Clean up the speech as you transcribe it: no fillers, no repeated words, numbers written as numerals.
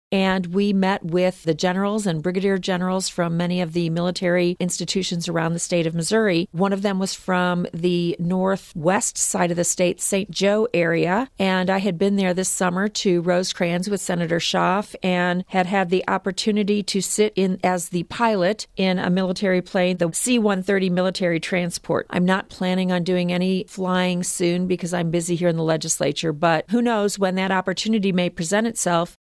and we met with the generals and brigadier generals from many of the military institutions around the state of Missouri. One of them was from the northwest side of the state, St. Joe area, and I had been there this summer to Rosecrans with Senator Schaaf and had the opportunity to sit in as the pilot in a military plane, the C-130 military transport. I'm not planning on doing any flying soon because I'm busy here in the legislature, but who knows when that opportunity may present itself.